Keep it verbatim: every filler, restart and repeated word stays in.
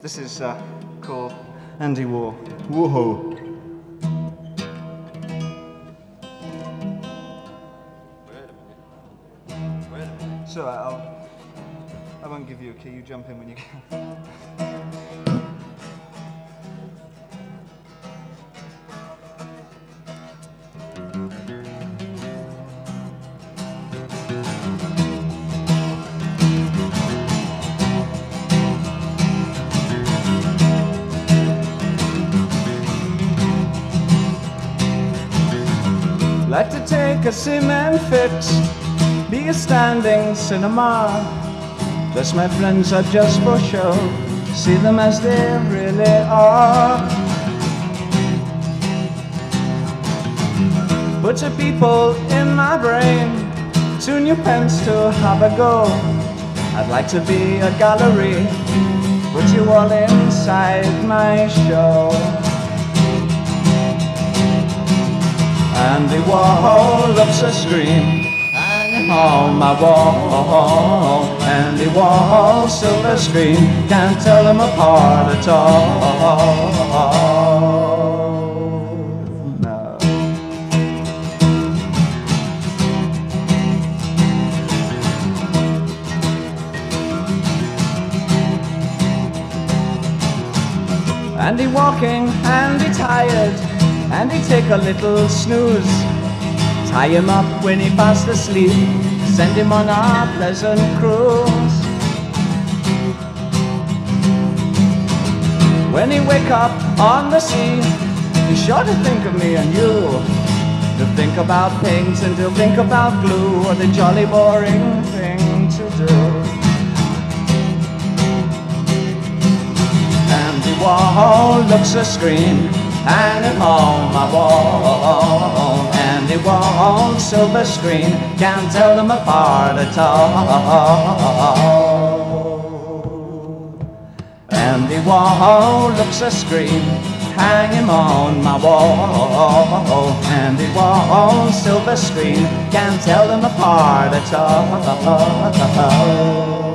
This is uh, called Andy Warhol. Whoa. So I'll, I won't give you a key, you jump in when you can. Like to take a cement fix, be a standing cinema. Thus my friends are just for show, see them as they really are. Put your people in my brain, tune your pens to have a go. I'd like to be a gallery, put you all inside my show. Andy Warhol looks a screen hanging on my wall. Andy Warhol, silver screen, can't tell them apart at all. No. Andy walking, Andy tired, Andy take a little snooze. Tie him up when he fast asleep, send him on a pleasant cruise. When he wake up on the sea, he's sure to think of me and you. To think about things and to think about glue, or the jolly boring thing to do. Andy Warhol looks a scream, hanging on my wall. Andy Warhol, silver screen, can't tell them apart at all. Andy Warhol looks a screen, hanging on my wall. Andy Warhol, silver screen, can't tell them apart at all.